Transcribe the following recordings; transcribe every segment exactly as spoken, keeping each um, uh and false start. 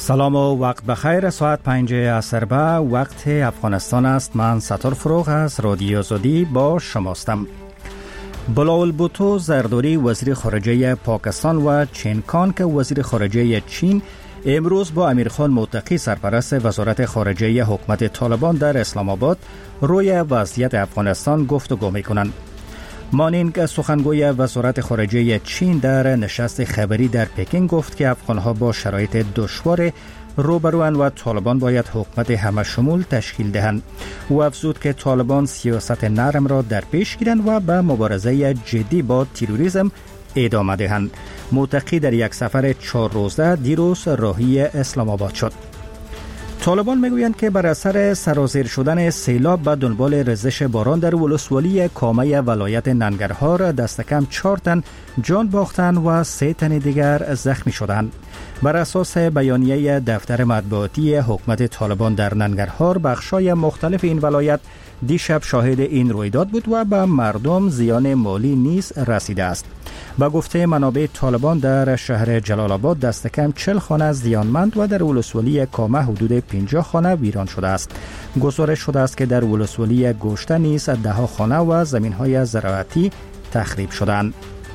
سلام و وقت بخیر. ساعت پنج عصر به وقت افغانستان است. من ستار فروغ از رادیو آزادی با شماستم. بلاول بوتو زرداری وزیر خارجه پاکستان و چین کان که وزیر خارجه چین امروز با امیرخان متقی سرپرست وزارت خارجه حکومت طالبان در اسلام آباد روی وضعیت افغانستان گفتگو می‌کنند. مانینگ سخنگوی وزارت خارجه چین در نشست خبری در پکین گفت که افغانها با شرایط دشوار روبروان و طالبان باید حکومت همه شمول تشکیل دهند. او افزود که طالبان سیاست نرم را در پیش گیرند و به مبارزه جدی با تروریسم ادامه دهند. متقی در یک سفر چهار روزه دیروز راهی اسلام آباد شد. طالبان میگویند که بر اثر سرازیر شدن سیلاب به دنبال ریزش باران در ولسوالی کامه ولایت ننگرهار دست کم چهار تن جان باختند و سه تن دیگر زخمی شدند. بر اساس بیانیه دفتر مطبوعاتی حکومت طالبان در ننگرهار، بخشای مختلف این ولایت دیشب شاهد این رویداد بود و به مردم زیان مالی نیز رسیده است. با گفته منابع طالبان در شهر جلال آباد دست کم چهل خانه زیانمند و در ولسوالی کامه حدود پنجاه خانه ویران شده است. گزارش شده است که در ولسوالی گوشته نیز ده ها خانه و زمین‌های زراعتی تخریب شدند.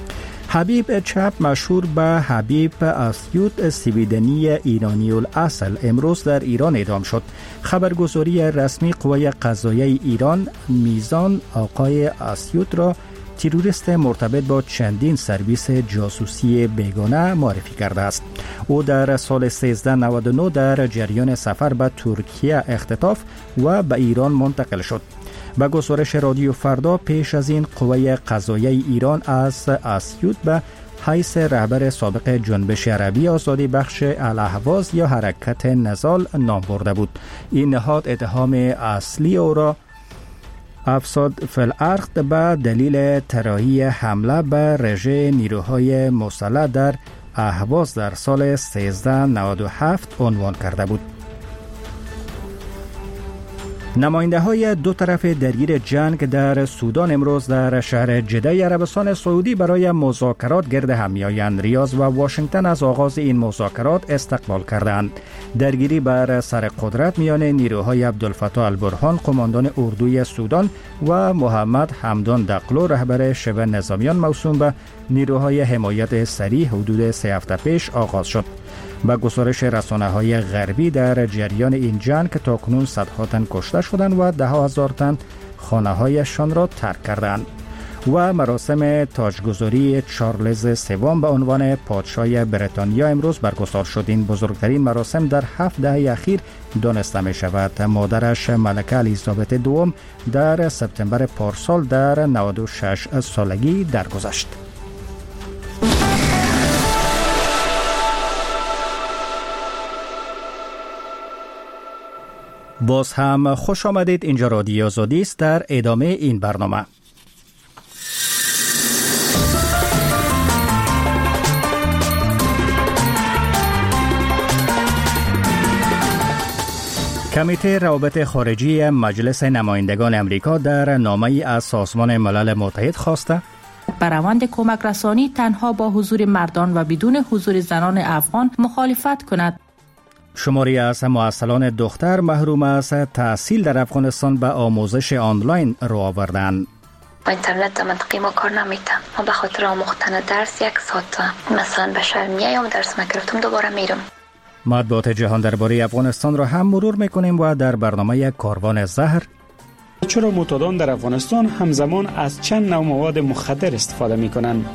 حبیب چپ مشهور به حبیب اسیوط سویدنی ایرانی الاصل امروز در ایران اعدام شد. خبرگزاری رسمی قوه قضاییه ایران میزان آقای اسیوط را تروریست مرتبط با چندین سرویس جاسوسی بیگانه معرفی کرده است. او در سال سیزده نود و نه در جریان سفر به ترکیه اختطاف و به ایران منتقل شد. با گزارش رادیو فردا پیش از این قوه قضاییه ایران از اسیوط به حیث رهبر سابق جنبش عربی آزادی بخش الاهواز یا حرکت نضال نام برده بود. این نهاد اتهام اصلی او را افساد فی الارض به دلیل طراحی حمله به رژه نیروهای مسلح در اهواز در سال سیزده نود و هفت عنوان کرده بود. نماینده های دو طرف درگیر جنگ در سودان امروز در شهر جده عربستان سعودی برای مذاکرات گرد هم می‌آیند. ریاض و واشنگتن از آغاز این مذاکرات استقبال کردند. درگیری بر سر قدرت میان نیروهای عبدالفتاح البرهان قماندان اردوی سودان و محمد حمدان دقلو رهبر شبه نظامیان موسوم به نیروهای حمایت سریع حدود سه هفته پیش آغاز شد. با گزارش رسانه‌های غربی در جریان این جنگ که تاکنون صدها تن کشته شدند و ده هزار تن خانه‌هایشان را ترک کردند و مراسم تاجگذاری چارلز سوم به عنوان پادشاه بریتانیا امروز برگزار شد. این بزرگترین مراسم در هفت دهه اخیر دانسته می شود. مادرش ملکه الیزابت دوم در سپتامبر پارسال در نود و شش سالگی درگذشت. باز هم خوش آمدید. اینجا رادیو آزادی است. در ادامه این برنامه کمیته روابط خارجی مجلس نمایندگان امریکا در نامه‌ای از سازمان ملل متحد خواسته بر روند کمک رسانی تنها با حضور مردان و بدون حضور زنان افغان مخالفت کند. شماری از معسلان دختر محروم از تحصیل در افغانستان به آموزش آنلاین رو آوردند. با اینترنت منطقی ما کار نمیتم. ما به خاطر آموختن درس یک ساعت مثلا به شهر میام درس نگرفتم دوباره میرم. مطبوعات جهان درباره افغانستان را هم مرور میکنیم و در برنامه کاروان زهر چرا معتادان در افغانستان همزمان از چند نوع مواد مخدر استفاده میکنند؟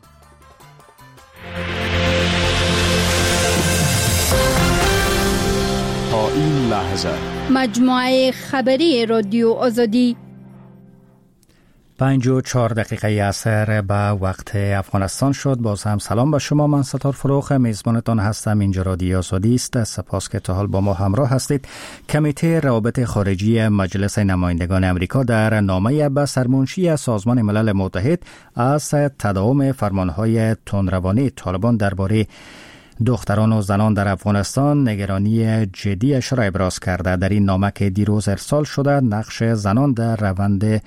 تا این لحظه مجموعه خبری رادیو آزادی پنج و چهار دقیقه عصر به وقت افغانستان شد. باز هم سلام به شما. من ستار فروغ میزبانتان هستم. اینجا رادیو آزادی است. سپاس که تا حال با ما همراه هستید. کمیته روابط خارجی مجلس نمایندگان امریکا در نامه به سرمنشی سازمان ملل متحد از تداوم فرمانهای تندروانه طالبان درباره دختران و زنان در افغانستان نگرانی جدیش را ابراز کرده. در این نامه که دیروز ارسال شده، نقش زنان در روند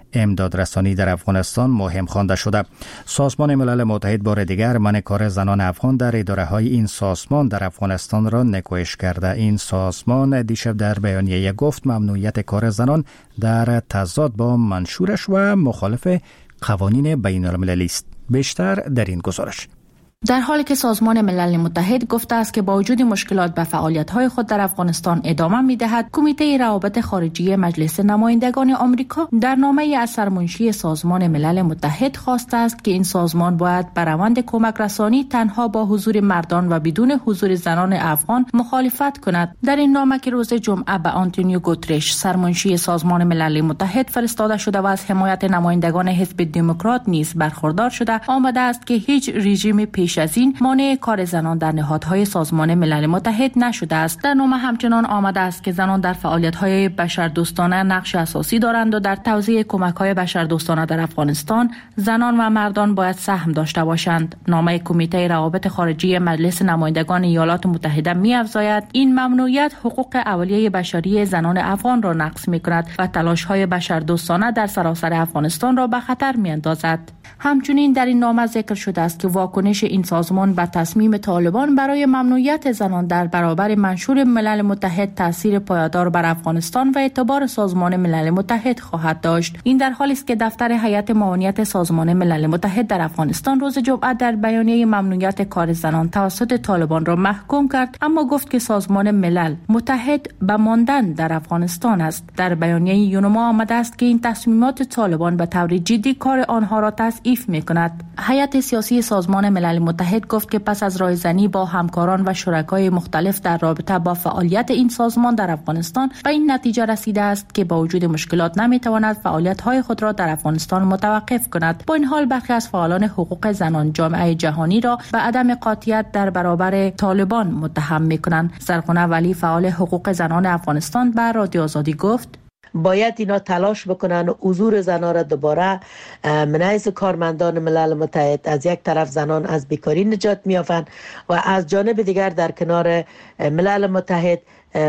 امدادرسانی در افغانستان مهم خوانده شده. سازمان ملل متحد بار دیگر من کار زنان افغان در اداره های این سازمان در افغانستان را نکوهش کرده. این سازمان دیشب در بیانیه گفت ممنوعیت کار زنان در تضاد با منشورش و مخالف قوانین بین المللی است. بیشتر در این گزارش. در حالی که سازمان ملل متحد گفته است که با وجود مشکلات به فعالیت‌های خود در افغانستان ادامه می‌دهد، کمیته روابط خارجی مجلس نمایندگان آمریکا در نامه‌ای از سرمنشی سازمان ملل متحد خواسته است که این سازمان باید بر روند کمک رسانی تنها با حضور مردان و بدون حضور زنان افغان مخالفت کند. در این نامه که روز جمعه به آنتونیو گوترش سرمنشی سازمان ملل متحد فرستاده شده و از حمایت نمایندگان حزب دموکرات نیز برخوردار شده، آمده است که هیچ رژیم پیش از این مانع کار زنان در نهادهای سازمان ملل متحد نشده است. در نامه همچنان آمده است که زنان در فعالیت‌های بشردوستانه نقش اساسی دارند و در توزیع کمک‌های بشردوستانه در افغانستان زنان و مردان باید سهم داشته باشند. نامه کمیته روابط خارجی مجلس نمایندگان ایالات متحده می‌افزاید این ممنوعیت حقوق اولیه بشری زنان افغان را نقض می‌کند و تلاش‌های بشردوستانه در سراسر افغانستان را به خطر می‌اندازد. همچنین در این نامه ذکر شده است که واکنش این سازمان به تصمیم طالبان برای ممنوعیت زنان در برابر منشور ملل متحد تاثیر پایدار بر افغانستان و اعتبار سازمان ملل متحد خواهد داشت. این در حالی است که دفتر هیئت معاونیت سازمان ملل متحد در افغانستان روز جمعه در بیانیه ممنوعیت کار زنان توسط طالبان را محکوم کرد، اما گفت که سازمان ملل متحد به ماندن در افغانستان است. در بیانیه یونما آمده است که این تصمیمات طالبان به طور جدی کار آنها را تضعیف می‌کند. هیئت سیاسی سازمان ملل متحد گفت که پس از رایزنی با همکاران و شرکای مختلف در رابطه با فعالیت این سازمان در افغانستان به این نتیجه رسیده است که با وجود مشکلات نمی‌تواند فعالیت‌های خود را در افغانستان متوقف کند. با این حال برخی از فعالان حقوق زنان جامعه جهانی را به عدم قاطعیت در برابر طالبان متهم می‌کنند. زرغونه ولی فعال حقوق زنان افغانستان به رادیو آزادی گفت باید اینا تلاش بکنن و حضور زنان را دوباره من حیث کارمندان ملل متحد از یک طرف زنان از بیکاری نجات می‌یابند و از جانب دیگر در کنار ملل متحد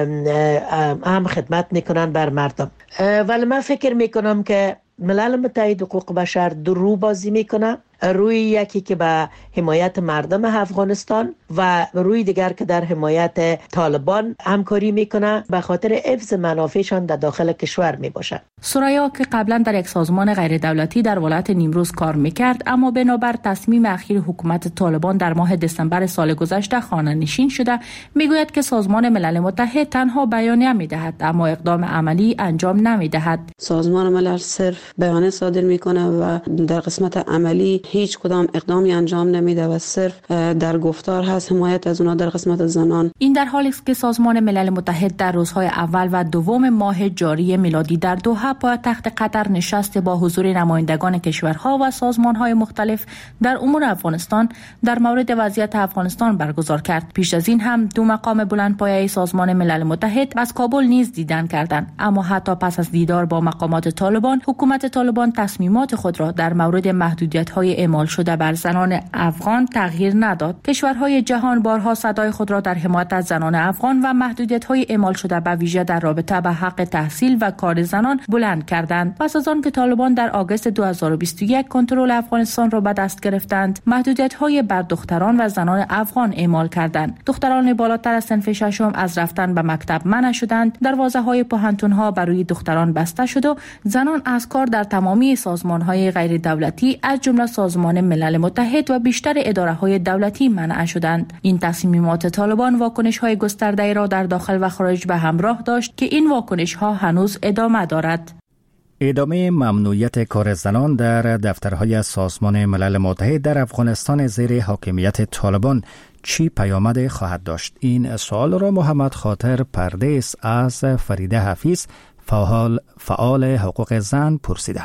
هم خدمت میکنن بر مردم. ولی من فکر میکنم که ملل متحد حقوق بشر دو رو بازی میکنه، روی یکی که به حمایت مردم افغانستان و روی دیگر که در حمایت طالبان همکاری میکنه به خاطر حفظ منافعشان در داخل کشور میباشه. سوریا که قبلا در یک سازمان غیر دولتی در ولایت نیمروز کار میکرد، اما بنابر تصمیم اخیر حکومت طالبان در ماه دسامبر سال گذشته خانه نشین شده، میگوید که سازمان ملل متحد تنها بیانیه میدهد اما اقدام عملی انجام نمیدهد. سازمان ملل صرف بیانیه صادر میکنه و در قسمت عملی هیچ کدام اقدامی انجام نمیده و صرف در گفتار هست حمایت از اونها در قسمت زنان. این در حالی است که سازمان ملل متحد در روزهای اول و دوم ماه جاری میلادی در دوحه پایتخت قطر نشست با حضور نمایندگان کشورها و سازمانهای مختلف در امور افغانستان در مورد وضعیت افغانستان برگزار کرد. پیش از این هم دو مقام بلندپایه سازمان ملل متحد از کابل نیز دیدن کردند، اما حتی پس از دیدار با مقامات طالبان، حکومت طالبان تصمیمات خود را در مورد محدودیت‌های اعمال شده بر زنان افغان تغییر نداد. کشورهای جهان بارها صدای خود را در حمایت از زنان افغان و محدودیت‌های اعمال شده به ویژه در رابطه به حق تحصیل و کار زنان بلند کردند. پس از آن که طالبان در آگوست دو هزار و بیست و یک کنترل افغانستان را به دست گرفتند، محدودیت‌های بر دختران و زنان افغان اعمال کردند. دختران بالاتر از صنف ششم از رفتن به مکتب منع شدند، دروازه‌های پوهنتون‌ها بر روی دختران بسته شد و زنان از کار در تمامی سازمان‌های غیر دولتی از جمله سازمان ملل متحد و بیشتر اداره‌های دولتی منع شدند. این تصمیمات طالبان واکنش‌های گسترده‌ای را در داخل و خارج به همراه داشت که این واکنش‌ها هنوز ادامه دارد. ادامه ممنوعیت کار زنان در دفترهای سازمان ملل متحد در افغانستان زیر حاکمیت طالبان چی پیامد خواهد داشت؟ این سوال را محمد خاطر پردیس از فریده حفیظ فعال فعال حقوق زن پرسیده.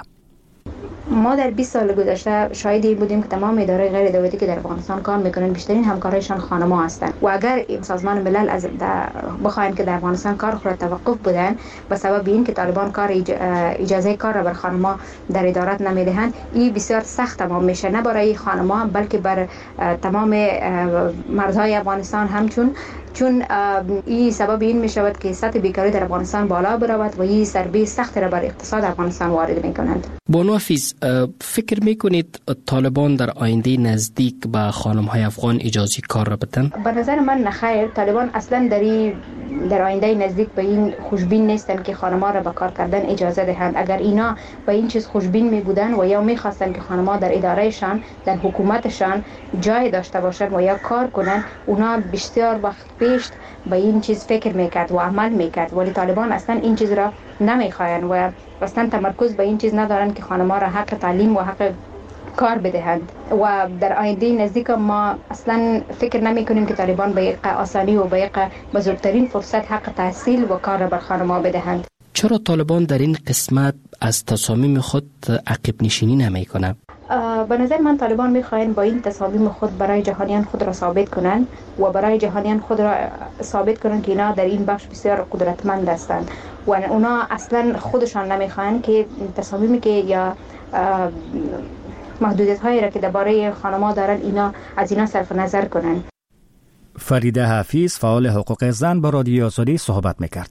ما در بیست سال گذشته شاهد این بودیم که تمام ادارات غیر دولتی که در افغانستان کار میکنن بیشترین همکارایشان خانم‌ها هستند و اگر این سازمان ملل از بخواین که در افغانستان کار خود توقف بدن به سبب این که طالبان کار اجازه کار را بر خانم‌ها در ادارات نمیدهند، این بسیار سخت تمام میشه، نه برای خانم‌ها بلکه بر تمام مردهای افغانستان همچون چون این سبب این می شود که سطح بیکاری در افغانستان بالا برود و این ضربه سخت را بر اقتصاد افغانستان وارد می کنند. بانو حفیظ، فکر می کنید طالبان در آینده نزدیک به خانم های افغان اجازه کار را بدن؟ به نظر من نخیر. طالبان اصلا در در آینده نزدیک به این خوشبین نیستن که خانم‌ها را به کار کردن اجازه دهند. اگر اینا به این چیز خوشبین می بودن و یا می خواستن که خانم‌ها در ادارهشان، در حکومتشان جای داشته باشند و یا کار کنند، اونا بسیار وقت پیش به این چیز فکر میکرد و عمل میکرد. ولی طالبان اصلا این چیز را نمیخواین و اصلا تمرکز به این چیز ندارن که خانم‌ها را حق تعلیم و حق کار بدهند. و در آینده نزدیک ما اصلا فکر نمی کنیم که طالبان به یک آسانی و به یک بزرگترین فرصت حق تحصیل و کار را بر خانم‌ها بدهند. چرا طالبان در این قسمت از تصامیم خود عقب نشینی نمی کنند؟ به نظر من طالبان میخواهند با این تصامیم خود برای جهانیان خود را ثابت کنند و برای جهانیان خود را ثابت کنند که اینا در این بخش بسیار قدرتمند هستند و اونا اصلا خودشان نمیخواهند که تصامیمی که یا محدودیت هایی را که درباره خانم‌ها دارن اینا از اینا صرف نظر کنند. فریده حفیظ، فعال حقوق زن، با رادیو آزادی صحبت میکرد.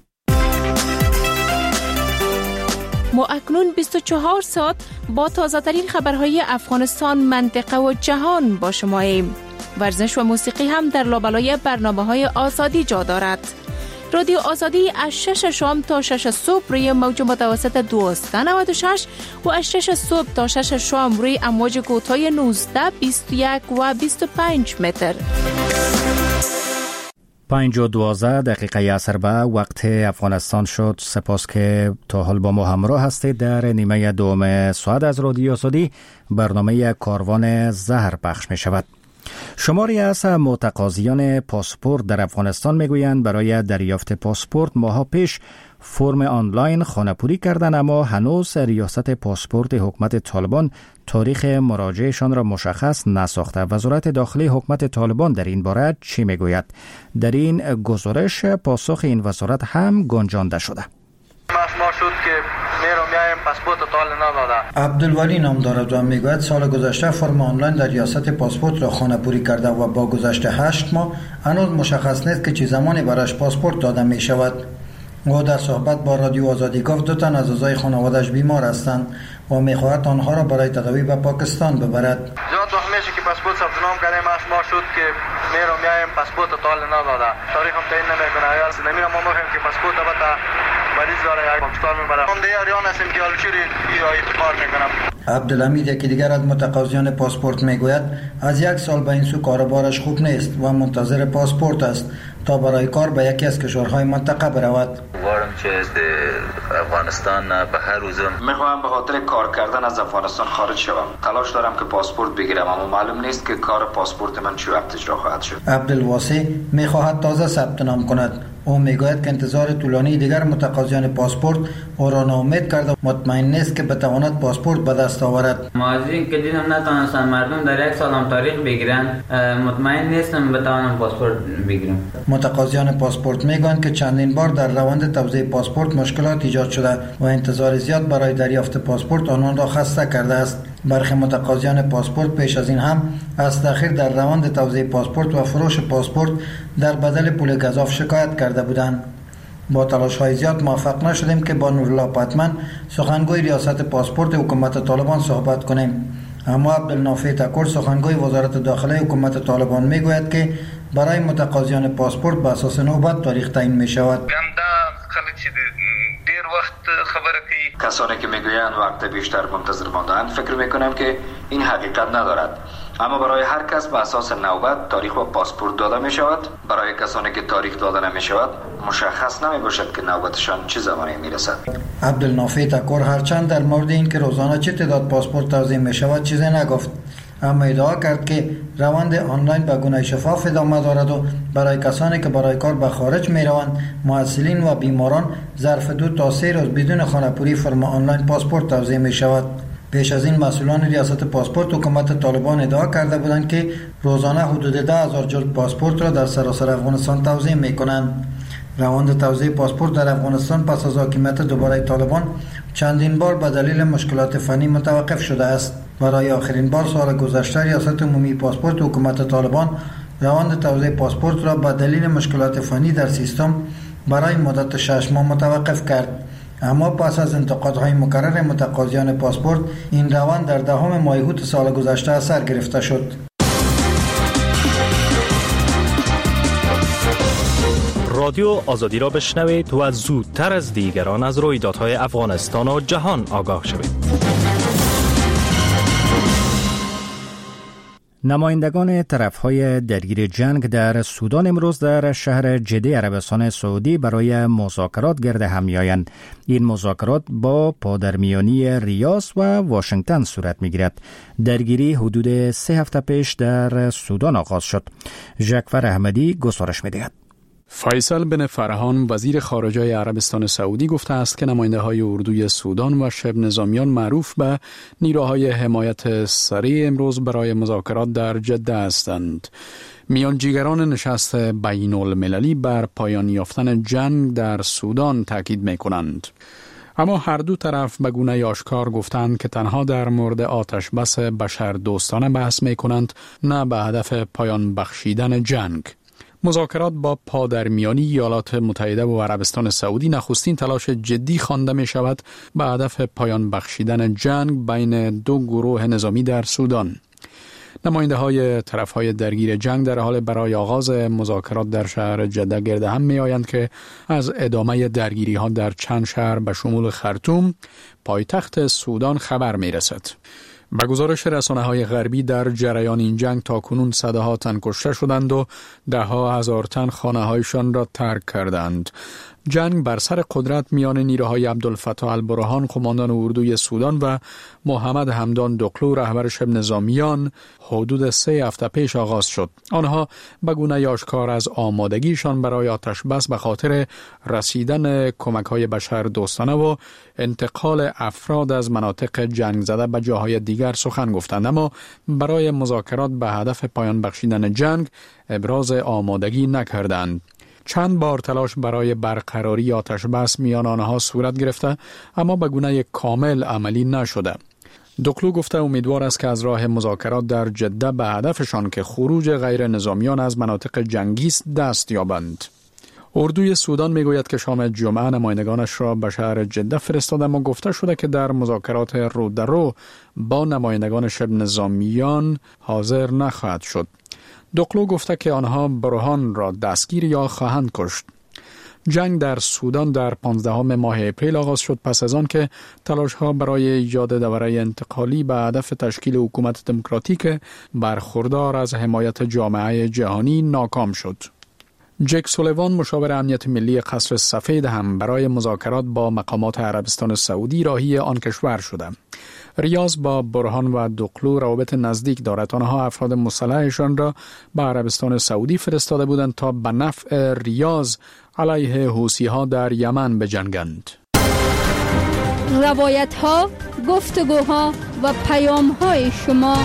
ما اکنون بیست و چهار ساعت با تازه ترین خبرهای افغانستان، منطقه و جهان با شماییم. ورزش و موسیقی هم در لابلای برنامه‌های آزادی جا دارد. رادیو آزادی از شش شام تا شش صبح روی موج متوسط دویست و نود و شش و از شش صبح تا شش شام روی امواج کوتاه نوزده، بیست و یک و بیست و پنج متر. پنج و دوازده دقیقه اثر به وقت افغانستان شد. سپاس که تا حال با ما همراه هستید. در نیمه دوم ساعت از رادیو آزادی برنامه کاروان زهر پخش می شود. شماری از متقاضیان پاسپورت در افغانستان میگویند برای دریافت پاسپورت ماها پیش فرم آنلاین خانه‌پوری کردند، اما هنوز ریاست پاسپورت حکومت طالبان تاریخ مراجعهشان را مشخص نساخته. وزارت داخلی حکومت طالبان در این باره چی میگوید؟ در این گزارش پاسخ این وزارت هم گنجانده شده. ما شد که میرم میایم پاسپورت تال نداده. عبدالولی نام دارد و میگوید سال گذشته فرم آنلاین در ریاست پاسپورت را خانه‌پوری کرده و با گذشت هشت ماه هنوز مشخص نیست که چه زمانی برایش پاسپورت داده می شود. او در صحبت با رادیو آزادی گفت دو تن از اعضای خانواده‌اش بیمار هستند و میخواهد آنها را برای تداوی به پاکستان ببرد. زیاد وقت میشه که پاسپورت ثبت نام کردیم، از ما شد که میرم میایم پاسپورت تال نداده. تاریخ هم تعیین نمیکنه. یا نمیرم ما میگیم که پاسپورت البته مریض داره یا پاکستان میبره. هم دیگه ریان هستیم که الچوری یا اعتبار میکنم. عبدالحمید یکی دیگر از متقاضیان پاسپورت میگوید از یک سال به این سو کاربارش خوب نیست و منتظر پاسپورت است تا برای کار به یکی از کشورهای منطقه برود. وارم چه از افغانستان به هر روزم میخوام به خاطر کار کردن از افغانستان خارج شوم. تلاش دارم که پاسپورت بگیرم اما معلوم نیست که کار پاسپورت من چه وقت اجرا خواهد شد. عبدالواسی میخواهد تازه ثبت نام کند. او میگوید که انتظار طولانی دیگر متقاضیان پاسپورت او را ناامید کرده و مطمئن نیست که بتواند پاسپورت به دست آورد. ما از این که دیدم نتوانستن مردم در یک سال هم تاریخ بگیرن، مطمئن نیستم بتوانم پاسپورت بگیرم. متقاضیان پاسپورت میگویند که چندین بار در روند توزیع پاسپورت مشکلات ایجاد شده و انتظار زیاد برای دریافت پاسپورت آنان را خسته کرده است. برخی متقاضیان پاسپورت پیش از این هم از تأخیر در روند توزیع پاسپورت و فروش پاسپورت در بدل پول گزاف شکایت کرده بودند. با تلاش‌های زیاد موفق نشدیم که با نورالله پتمن سخنگوی ریاست پاسپورت حکومت طالبان صحبت کنیم. اما عبدالنافع تکور سخنگوی وزارت داخلی حکومت طالبان میگوید که برای متقاضیان پاسپورت به اساس نوبت تاریخ تعیین می شود. دیر وقت خبره کی کسانی که میگویند وقت بیشتر منتظر ماندند فکر میکنم که این حقیقت ندارد، اما برای هر کس به اساس نوبت تاریخ و پاسپورت داده می شود. برای کسانی که تاریخ داده نمی شود مشخص نمی باشد که نوبتشان چه زمانی می رسد. عبدالنافع تکور هرچند در مورد این که روزانه چه تعداد پاسپورت توزیع می شود چیزی نگفت، اما ادعا کرد که روند آنلاین به گونه شفاف ادامه دارد و برای کسانی که برای کار به خارج می روند، محصلین و بیماران ظرف دو تا سه روز بدون خانه‌پوری فرم آنلاین پاسپورت توزیع می شود. پیش از این مسئولان ریاست پاسپورت حکومت طالبان ادعا کرده بودند که روزانه حدود ده هزار جلد پاسپورت را در سراسر افغانستان توزیع می کنند. روند توزیع پاسپورت در افغانستان پس از حاکمیت دوباره طالبان چندین بار به دلیل مشکلات فنی متوقف شده است. برای آخرین بار سال گذشته ریاست عمومی پاسپورت حکومت طالبان روند توزیع پاسپورت را به دلیل مشکلات فنی در سیستم برای مدت شش ماه متوقف کرد. اما پس از انتقادهای مکرر متقاضیان پاسپورت این روند در دهم ماه اوت سال گذشته از سر گرفته شد. رادیو آزادی را بشنوید و زودتر از دیگران از رویدادهای افغانستان و جهان آگاه شوید. نمایندگان طرف‌های درگیر جنگ در سودان امروز در شهر جده عربستان سعودی برای مذاکرات گرد هم می‌آیند. این مذاکرات با پادرمیانی ریاض و واشنگتن صورت می‌گیرد. درگیری حدود سه هفته پیش در سودان آغاز شد. ژکفر احمدی گزارش می‌دهد. فیصل بن فرحان وزیر خارجه عربستان سعودی گفته است که نماینده‌های اردوی سودان و شبه نظامیان معروف به نیروهای حمایت سریع امروز برای مذاکرات در جده هستند. میانجیگران نشست بین المللی بر پایان یافتن جنگ در سودان تاکید می‌کنند. اما هر دو طرف به گونه آشکار گفتند که تنها در مورد آتش بس بشر دوستانه بحث می‌کنند، نه به هدف پایان بخشیدن جنگ. مذاکرات با پادرمیانی ایالات متحده و عربستان سعودی نخستین تلاش جدی خوانده می شود به هدف پایان بخشیدن جنگ بین دو گروه نظامی در سودان. نماینده های طرف های درگیر جنگ در حال برای آغاز مذاکرات در شهر جده گرد هم می آیند که از ادامه درگیری ها در چند شهر به شمول خرطوم، پایتخت سودان خبر می رسد. به گزارش رسانه‌های غربی در جریان این جنگ تاکنون صدها تن کشته شدند و ده ها هزار تن خانه‌هایشان را ترک کردند. جنگ بر سر قدرت میان نیروهای عبدالفتاح البرهان قماندان اردوی سودان و محمد حمدان دقلو رهبر شبه نظامیان حدود سه هفته پیش آغاز شد. آنها به گونه آشکار از آمادگیشان برای آتش بس به خاطر رسیدن کمک‌های بشر دوستانه و انتقال افراد از مناطق جنگ زده به جاهای دیگر سخن گفتند، اما برای مذاکرات به هدف پایان بخشیدن جنگ ابراز آمادگی نکردند. چند بار تلاش برای برقراری آتش بس میان آنها صورت گرفته، اما به گونه کامل عملی نشده. دقلو گفته امیدوار است که از راه مذاکرات در جده به هدفشان که خروج غیر نظامیان از مناطق جنگی است دست یابند. اردوی سودان میگوید که شام جمعه نمایندگانش را به شهر جده فرستاده، اما گفته شده که در مذاکرات رو در رو با نمایندگان شبه نظامیان حاضر نخواهد شد. دقلو گفته که آنها برهان را دستگیر یا خواهند کشت. جنگ در سودان در پانزدهم ماه اپریل آغاز شد پس از آن که تلاش‌ها برای ایجاد دوره انتقالی به هدف تشکیل حکومت دموکراتیک برخوردار از حمایت جامعه جهانی ناکام شد. جک سولیوان مشاور امنیت ملی قصر سفید هم برای مذاکرات با مقامات عربستان سعودی راهی آن کشور شده. ریاض با برهان و دقلو روابط نزدیک دارد. آنها افراد مسلحشان را به عربستان سعودی فرستاده بودند تا به نفع ریاض علیه حوثی‌ها در یمن بجنگند. روایت ها، گفتگوها و پیام های شما.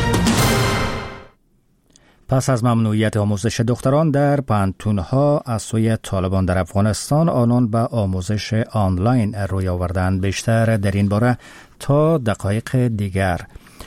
پس از ممنوعیت آموزش دختران در پانتون‌ها از سوی طالبان در افغانستان، آنان به آموزش آنلاین روی آوردند. بیشتر در این باره تا دقایق دیگر.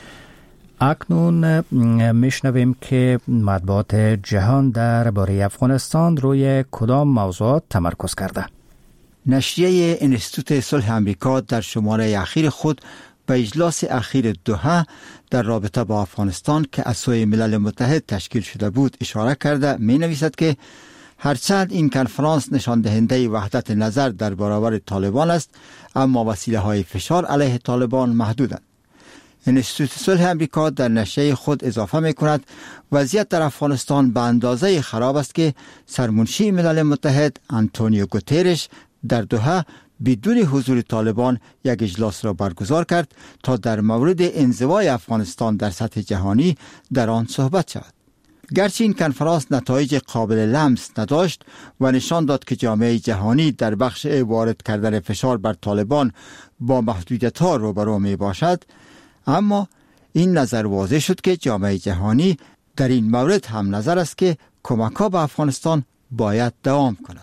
اکنون میشنویم که مطبوعات جهان در باره افغانستان روی کدام موضوعات تمرکز کرده. نشریه انستیتوت صلح امریکا در شماره اخیر خود به اجلاس اخیر دوحه در رابطه با افغانستان که از سوی ملل متحد تشکیل شده بود اشاره کرده می نویسد که هرچند این کنفرانس نشان دهنده وحدت نظر در برابر طالبان است، اما وسیله های فشار علیه طالبان محدودند. انستیتوت صلح امریکا در نشریه خود اضافه می کند وضعیت در افغانستان به اندازه خراب است که سرمنشی ملل متحد آنتونیو گوترش در دوحه بدون حضور طالبان یک اجلاس را برگزار کرد تا در مورد انزوای افغانستان در سطح جهانی در آن صحبت شود. گرچه این کنفرانس نتایج قابل لمس نداشت و نشان داد که جامعه جهانی در بخش وارد کردن فشار بر طالبان با محدودیت‌ها روبرو می باشد، اما این نظر واضح شد که جامعه جهانی در این مورد هم نظر است که کمک‌ها به افغانستان باید دوام کند.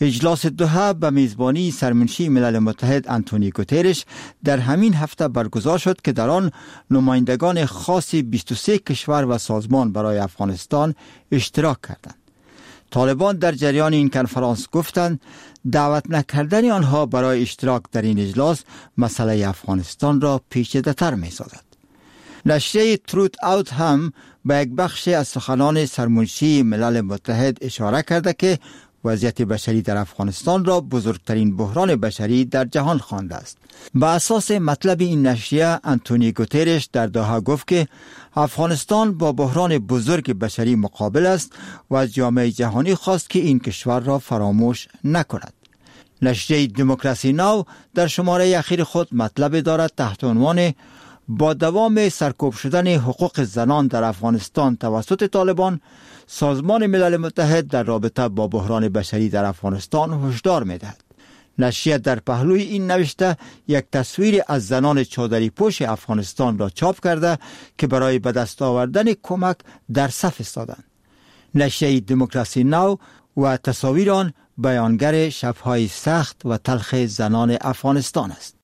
اجلاس دوحه به میزبانی سرمنشی ملل متحد آنتونی گوترش در همین هفته برگزار شد که در آن نمایندگان خاص بیست و سه کشور و سازمان برای افغانستان اشتراک کردند. طالبان در جریان این کنفرانس گفتند دعوت نکردن آنها برای اشتراک در این اجلاس مسئله افغانستان را پیچیده‌تر می‌سازد. نشریه تروت اوت هم به یک بخش از سخنان سرمنشی ملل متحد اشاره کرده که وضعیت بشری در افغانستان را بزرگترین بحران بشری در جهان خوانده است. به اساس مطلب این نشریه آنتونی گوترش در دوحه گفت که افغانستان با بحران بزرگ بشری مقابل است و از جامعه جهانی خواست که این کشور را فراموش نکند. نشریه دموکراسی ناو در شماره اخیر خود مطلب دارد تحت عنوان با دوام سرکوب شدن حقوق زنان در افغانستان توسط طالبان، سازمان ملل متحد در رابطه با بحران بشری در افغانستان هشدار می‌دهد. نشریه در پهلوی این نوشته یک تصویر از زنان چادری پوش افغانستان را چاپ کرده که برای به دست آوردن کمک در صف ایستادند. نشریه دموکراسی ناو و تصاویر آن بیانگر شب‌های سخت و تلخ زنان افغانستان است.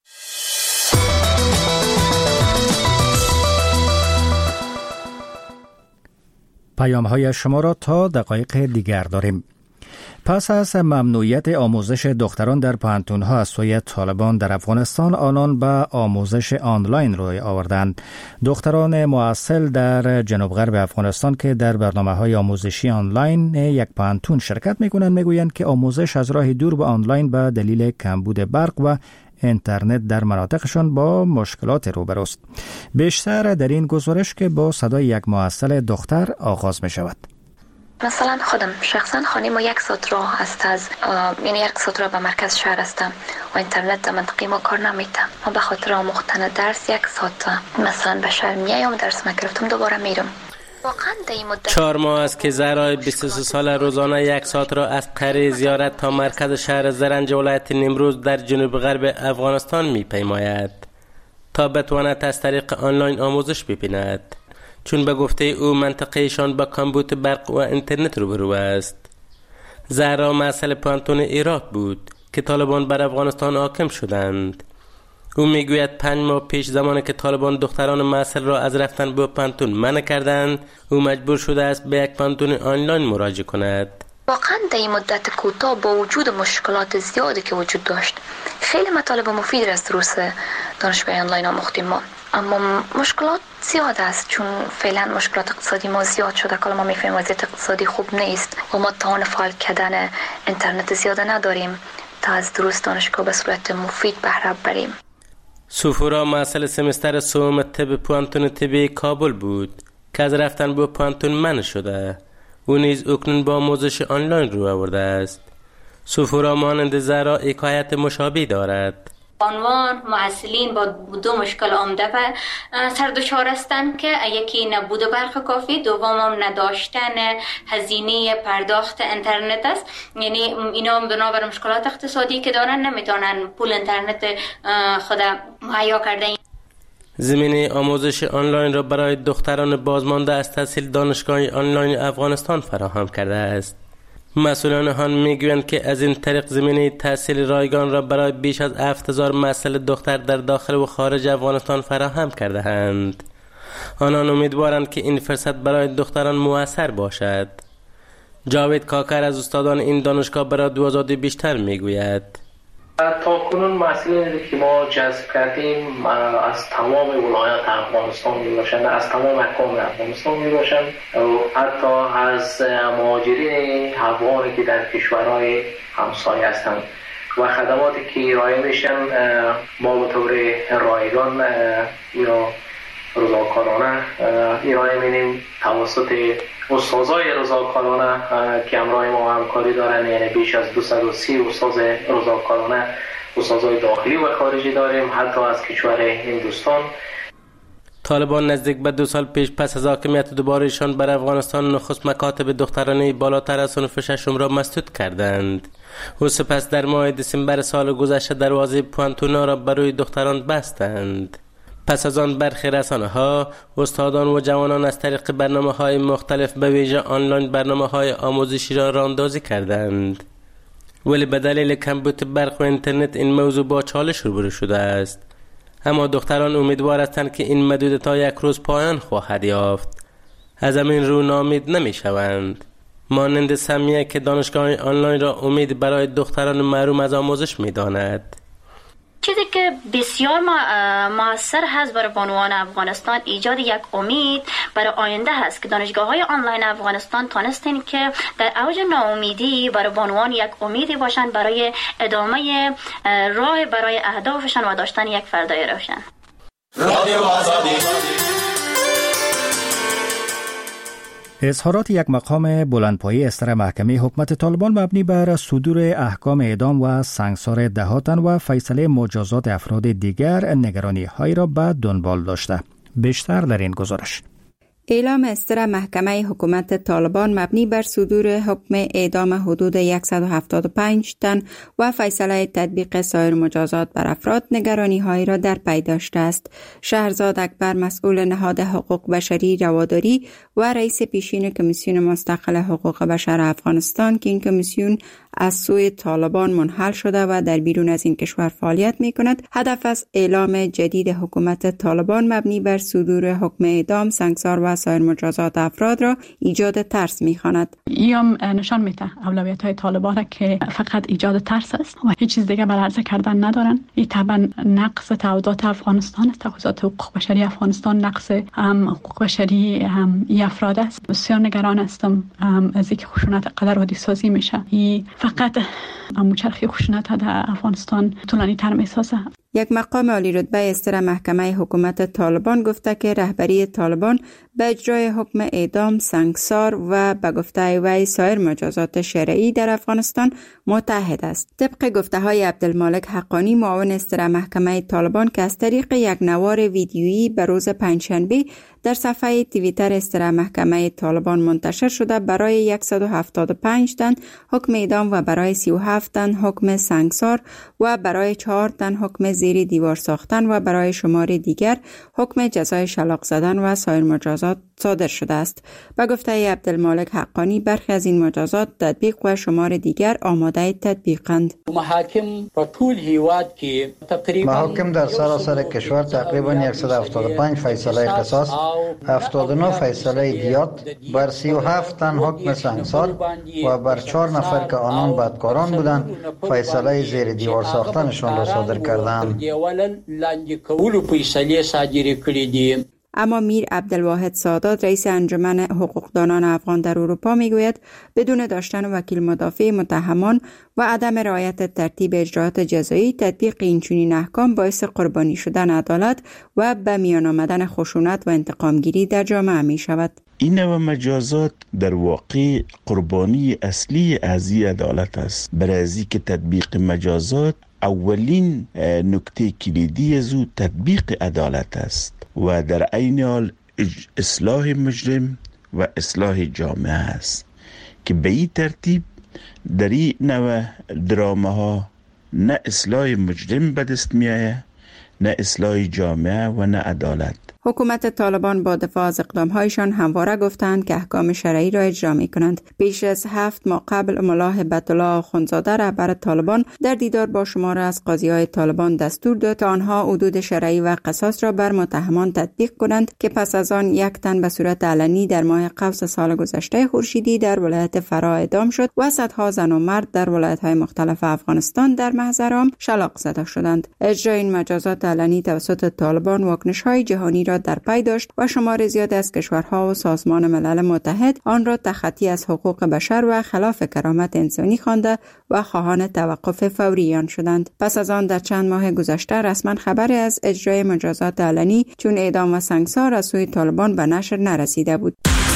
پیام های شما را تا دقایق دیگر داریم. پس از ممنوعیت آموزش دختران در پانتون‌ها از سوی طالبان در افغانستان، آنان به آموزش آنلاین روی آوردند. دختران معسل در جنوب غرب افغانستان که در برنامه‌های آموزشی آنلاین یک پانتون شرکت می‌کنند می‌گویند که آموزش از راه دور به آنلاین به دلیل کمبود برق و اینترنت در مناطقشان با مشکلات روبروست. بیشتر در این گزارش که با صدای یک معسل دختر آغاز می شود. مثلا خودم شخصا خانه ما یک ساعت راه است از یعنی یک ساعت راه به مرکز شهر هستم و اینترنت در منطقه ما کار نمیده. ما به خاطر آموختن درس یک ساعت مثلا به شهر میایم درس نگرفتم دوباره میرم. چهار ماه است که زهرای بیست و سه ساله روزانه یک ساعت را از قره زیارت تا مرکز شهر زرنج ولایت نیمروز در جنوب غرب افغانستان می پیماید تا بتواند از طریق آنلاین آموزش ببیند، چون به گفته او منطقهشان با کمبود برق و اینترنت روبرو است. زهرا مسئله پانتون عراق بود که طالبان بر افغانستان حاکم شدند. او میگوید پنج ماه پیش زمانی که طالبان دختران معسل را از رفتن به پانتون منع کردند، او مجبور شده است به یک پانتون آنلاین مراجعه کند. واقعا در این مدت کوتاه با وجود مشکلات زیادی که وجود داشت، خیلی مطالب مفید از دروس دانشگاه آنلاین آموختیم ما، اما مشکلات زیاد است چون فعلا مشکلات اقتصادی ما زیاد شده. کلا ما میفهمیم وضعیت اقتصادی خوب نیست و ما توان فعال کردن اینترنت زیاد نداریم تا از دروس دانشگاه به صورت مفید بهره بریم. سفورا مسئله سمستر سوم طب پانتون طبی کابل بود که از رفتن به پانتون منع شده. او نیز اکنون با آموزش آنلاین رو آورده است. سفورا مانند زهرا حکایت مشابه دارد. عنوان معسلین با دو مشکل عمده و سر دچار هستند که یکی نبود برق کافی، دوم هم نداشتن هزینه پرداخت اینترنت است. یعنی اینا بنابر مشکلات اقتصادی که دارن نمیتونن پول اینترنت خود مهیا کردن. زمینه آموزش آنلاین را برای دختران بازمانده از تحصیل دانشگاه آنلاین افغانستان فراهم کرده است. مسئولان آن میگویند که از این طریق زمینه تحصیل رایگان را برای بیش از هفت هزار معسل دختر در داخل و خارج افغانستان فراهم کرده اند. آنان امیدوارند که این فرصت برای دختران مؤثر باشد. جاوید کاکر از استادان این دانشگاه برای دو آزادی بیشتر میگوید. تا کنون مسئله که ما جذب کردیم از تمام ولایات افغانستان می باشند، از تمام اقوام افغانستان می باشند و حتی از مهاجرین افغانی که در کشورهای همسایه هستند و خدماتی که ارائه میشن ما به طور رایگان یا رضاکارانه ارائه می‌کنیم توسط استادای رضاکارانه که همراه ما همکاری دارن، یعنی بیش از دویست و سی استاد رضاکارانه، استادای داخلی و خارجی داریم حتی از کشور هندوستان. طالبان نزدیک به دو سال پیش پس از حاکمیت دوبارهشان بر افغانستان نخست مکاتب دخترانه بالاتر از صنف ششم را مسدود کردند و سپس در ماه دسامبر سال گذشته دروازه پوانتونا را برای دختران بستند. پس از آن برخی رسانه‌ها استادان و جوانان از طریق برنامه‌های مختلف به ویژه آنلاین برنامه‌های آموزشی را راه‌اندازی کردند. ولی به دلیل کمبود برق و اینترنت این موضوع با چالش روبرو شده است. اما دختران امیدوار هستند که این محدودیت‌ها یک روز پایان خواهد یافت. از همین رو ناامید نمی‌شوند. مانند سمیه که دانشگاه آنلاین را امید برای دختران محروم از آموزش می‌داند. چیزی که بسیار موثر هست برای بانوان افغانستان ایجاد یک امید برای آینده هست که دانشگاه‌های آنلاین افغانستان تانستن که در اوج ناامیدی برای بانوان یک امیدی باشند برای ادامه راه برای اهدافشان و داشتن یک فردای روشن. رادیو آزادی. اظهارات یک مقام بلندپایه از طرف محکمه حکومت طالبان مبنی بر صدور احکام اعدام و سنگسار ده تن و فیصله مجازات افراد دیگر نگرانی های را به دنبال داشته. بیشتر در این گزارش. اعلام استر محکمه حکومت طالبان مبنی بر صدور حکم اعدام حدود صد و هفتاد و پنج تن و فیصله تطبیق سایر مجازات بر افراد نگرانی هایی را در پی داشته است. شهرزاد اکبر مسئول نهاد حقوق بشری رواداری و رئیس پیشین کمیسیون مستقل حقوق بشر افغانستان که این کمیسیون از سوی طالبان منحل شده و در بیرون از این کشور فعالیت می کند، هدف از اعلام جدید حکومت طالبان مبنی بر صدور حکم اعدام، سنگسار و سایر مجازات افراد را ایجاد ترس می خواند. ایام نشان میده اولویت های طالبان را که فقط ایجاد ترس است و هیچ چیز دیگه بر عرضه کردن ندارن. این طبعا نقص تعهدات افغانستان است، تعهدات حقوق بشری افغانستان، نقص هم حقوق بشری هم ای افراد است. بسیار نگران هستم از اینکه خشونت قدر عادی سازی میشه. این فقط موچرخی خشونت در افغانستان طولانی تر میسازه. یک مقام عالی رتبه استر محکمه حکومت طالبان گفته که رهبری طالبان به اجرای حکم اعدام، سنگسار و به گفته وی سایر مجازات شرعی در افغانستان متحد است. طبق گفته های عبدالمالک حقانی معاون استر محکمه طالبان که از طریق یک نوار ویدیویی به روز پنجشنبه در صفحه توییتر استر محکمه طالبان منتشر شده، برای صد و هفتاد و پنج تن حکم اعدام و برای سی و هفت تن حکم سنگسار و برای چهار تن حکم زیر دیوار ساختن و برای شمار دیگر حکم جزای شلاق زدن و سایر مجازات صادر شده است. به گفته عبدالمالک حقانی برخی از این مجازات تطبیق و شمار دیگر آماده تطبیقند. محاکم په ټول هیواد کې تقریبا محاکم در سراسر کشور تقریبا صد و هفتاد و پنج فیصله قصاص، هفتاد و نه فیصله دیات، بر سی و هفت تن حکم سنگسار و بر چهار نفر که آنان بدکاران بودند فیصله زیر دیوار ساختنشان را صادر کردند. اما میر عبدالواحد سادات رئیس انجمن حقوقدانان افغان در اروپا میگوید بدون داشتن وکیل مدافع متهمان و عدم رعایت ترتیب اجراات جزایی، تطبیق این چنین احکام باعث قربانی شدن عدالت و به میان آمدن خشونت و انتقامگیری در جامعه می شود. این نوع مجازات در واقع قربانی اصلی از عدالت است. برای از که تطبیق مجازات اولین نکته کلیدی زو تطبیق عدالت است و در عین حال اصلاح مجرم و اصلاح جامعه است که به این ترتیب در این نوع درامه ها نه اصلاح مجرم به دست می آید، نه اصلاح جامعه و نه عدالت. حکومت طالبان با دفاع از اقدامهایشان همواره گفتند که احکام شرعی را اجرا می کنند. بیش از هفت ماه قبل ملا هبت الله آخوندزاده رهبر طالبان در دیدار با شمار از قاضی‌های طالبان دستور داد تا آنها حدود شرعی و قصاص را بر متهمان تطبیق کنند که پس از آن یک تن به صورت علنی در ماه قوس سال گذشته خورشیدی در ولایت فرا اعدام شد و صدها زن و مرد در ولایت‌های مختلف افغانستان در محضر عام شلاق زده شدند. اجرای این مجازات علنی توسط طالبان واکنش‌های جهانی را در پی داشت و شمار زیاد از کشورها و سازمان ملل متحد آن را تخطی از حقوق بشر و خلاف کرامت انسانی خوانده و خواهان توقف فوری آن شدند. پس از آن در چند ماه گذشته رسما خبری از اجرای مجازات علنی چون اعدام و سنگسار از سوی طالبان به نشر نرسیده بود.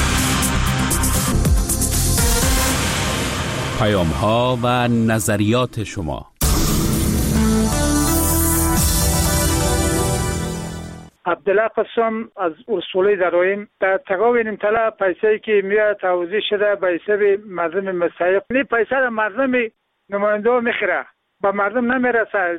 پیام ها و نظریات شما. عبدالله قسم از اصولی درایم در تقاوی نمتلا پیسایی که میاد توضیح شده به حساب مردم مستحق، این پیسه را مردم نماینده میخیره به مردم نمیرسه.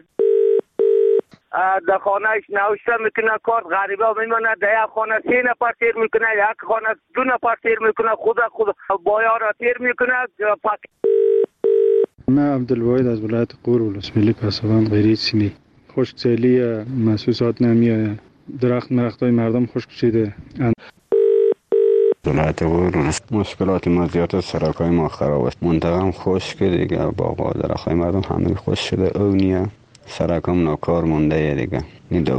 در خانهش نوشته میکنه کارت غریبه میمونه، در یک خانه سه نفر تیر میکنه، یک خانه دو نفر تیر میکنه، خود خود بایا را تیر میکنه. من عبدالواحد از ولایت غور ولسوالی پسابند غیری سینی. خشکسالی محسوسات نمیآید. درخت مرختای مردم خشک شده. ولایت غور مشکلات ما زیاد است، سرکای ما خراب است، منطقه خشک دیگه، باغ و درختای مردم همه خشک شده، اونیه سرکام ناکار مونده دیگه.